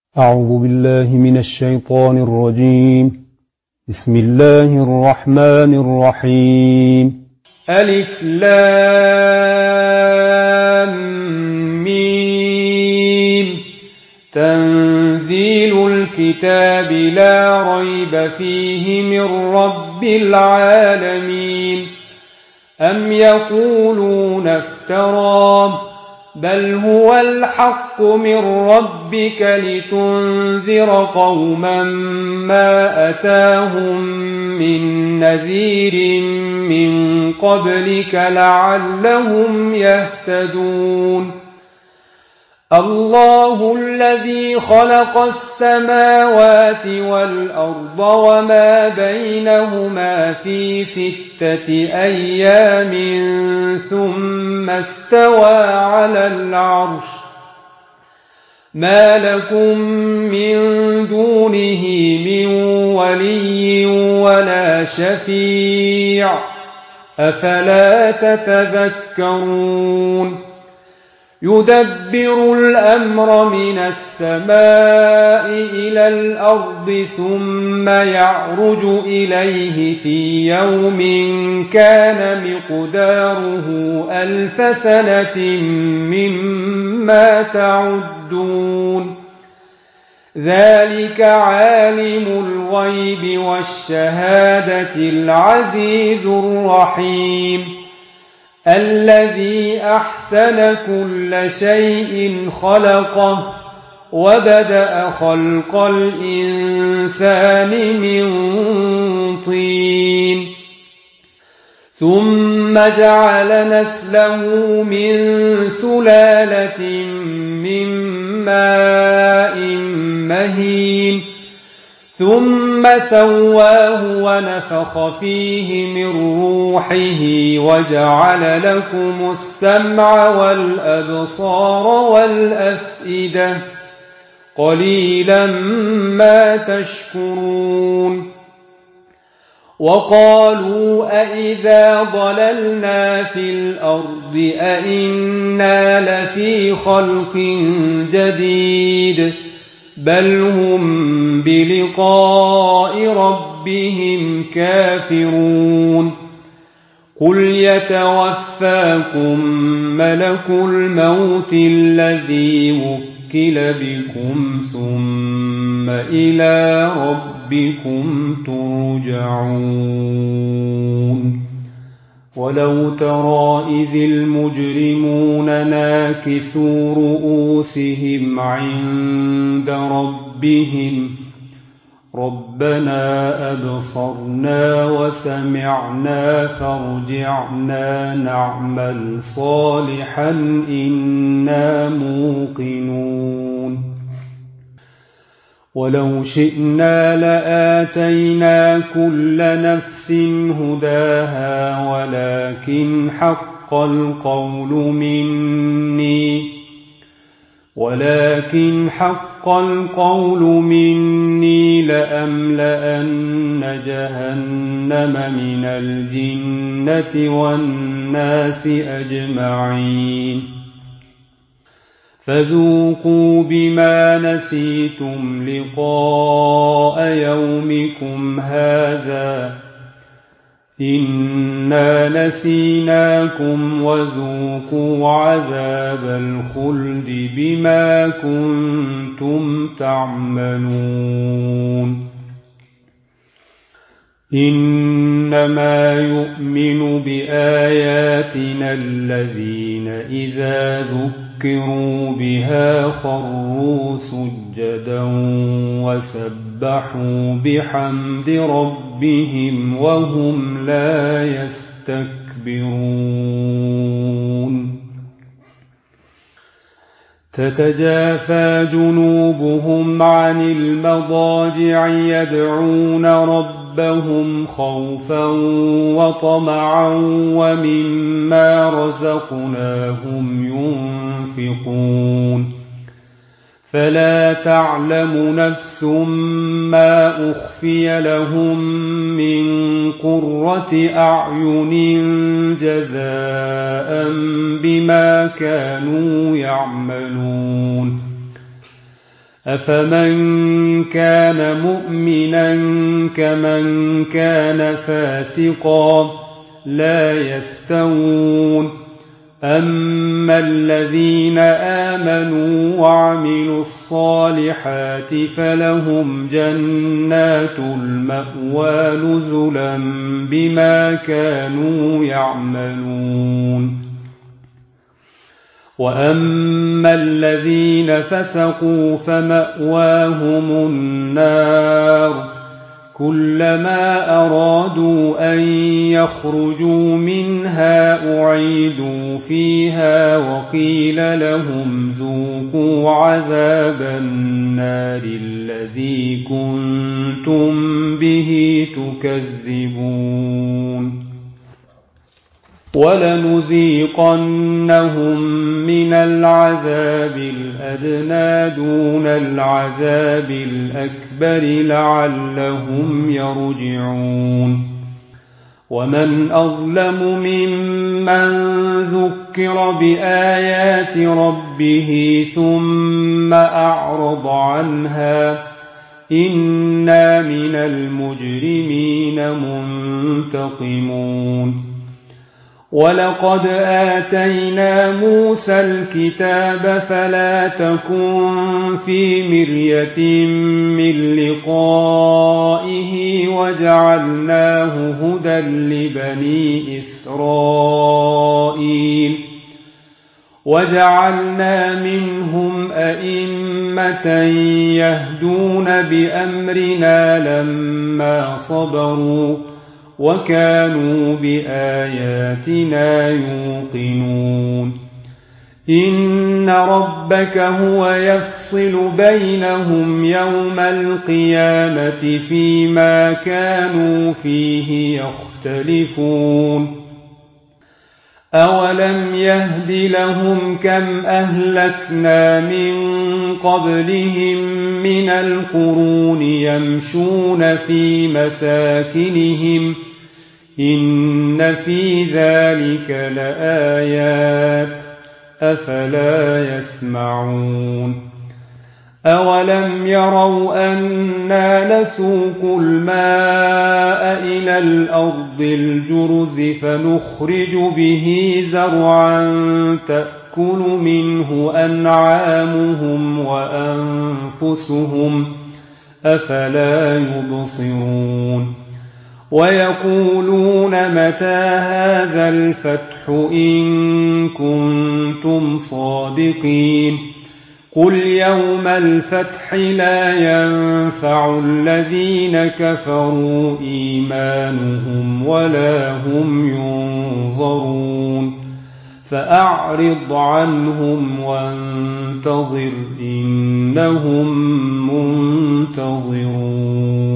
أعوذ بالله من الشيطان الرجيم. بسم الله الرحمن الرحيم. ألف لام ميم. تنزيل الكتاب لا ريب فيه من رب العالمين. أم يقولون افتراه بل هو الحق من ربك لتنذر قوما ما أتاهم من نذير من قبلك لعلهم يهتدون. الله الذي خلق السماوات والأرض وما بينهما في 6 أيام ثم استوى على العرش. ما لكم من دونه من ولي ولا شفيع أفلا تتذكرون. يدبر الأمر من السماء إلى الأرض ثم يعرج إليه في يوم كان مقداره 1000 سنة مما تعدون. ذلك عالم الغيب والشهادة العزيز الرحيم. الذي أحسن كل شيء خلقه وبدأ خلق الإنسان من طين ثم جعل نسله من سلالة من ماء مهين ثم سواه ونفخ فيه من روحه وجعل لكم السمع والأبصار والأفئدة قليلا ما تشكرون. وقالوا أإذا ضللنا في الأرض أإنا لفي خلق جديد بل هم بلقاء ربهم كافرون. قل يتوفاكم ملك الموت الذي وكل بكم ثم إلى ربكم ترجعون. ولو ترى إذ المجرمون ناكثوا رؤوسهم عند ربهم ربنا أبصرنا وسمعنا فارجعنا نعمل صالحا إنا موقنون. ولو شئنا لآتينا كل نفس هداها ولكن حق القول مني لأملأن جهنم من الجنة والناس أجمعين. فذوقوا بما نسيتم لقاء يومكم هذا إنا نسيناكم وذوقوا عذاب الخلد بما كنتم تعملون. إنما يؤمن بآياتنا الذين إذا ذكروا بها خروا سجدا وسبحوا بحمد ربهم وهم لا يستكبرون. تتجافى جنوبهم عن المضاجع يدعون ربهم خوفا وطمعا ومما رزقناهم ينفقون. فلا تعلم نفس ما أخفي لهم من قرة أعين جزاء بما كانوا يعملون. أفمن كان مؤمنا كمن كان فاسقا لا يستوون أما الذين آمنوا وعملوا الصالحات فلهم جنات المأوى نزلا بما كانوا يعملون وأما الذين فسقوا فمأواهم النار كلما أرادوا أن يخرجوا منها أعيدوا فيها وقيل لهم ذوقوا عذاب النار الذي كنتم به تكذبون ولنذيقنهم من العذاب الأدنى دون العذاب الأكبر لعلهم يرجعون ومن أظلم ممن ذكر بآيات ربه ثم أعرض عنها إنا من المجرمين منتقمون ولقد آتينا موسى الكتاب فلا تكن في مرية من لقائه وجعلناه هدى لبني إسرائيل وجعلنا منهم أئمة يهدون بأمرنا لما صبروا وكانوا بآياتنا يوقنون إن ربك هو يفصل بينهم يوم القيامة فيما كانوا فيه يختلفون أولم يهد لهم كم أهلكنا من قبلهم من القرون يمشون في مساكنهم إن في ذلك لآيات أفلا يسمعون أولم يروا أنا نسوق الماء إلى الأرض الجرز فنخرج به زرعا تأكل منه أنعامهم وأنفسهم أفلا يبصرون ويقولون متى هذا الفتح إن كنتم صادقين قل يوم الفتح لا ينفع الذين كفروا إيمانهم ولا هم ينظرون فأعرض عنهم وانتظر إنهم منتظرون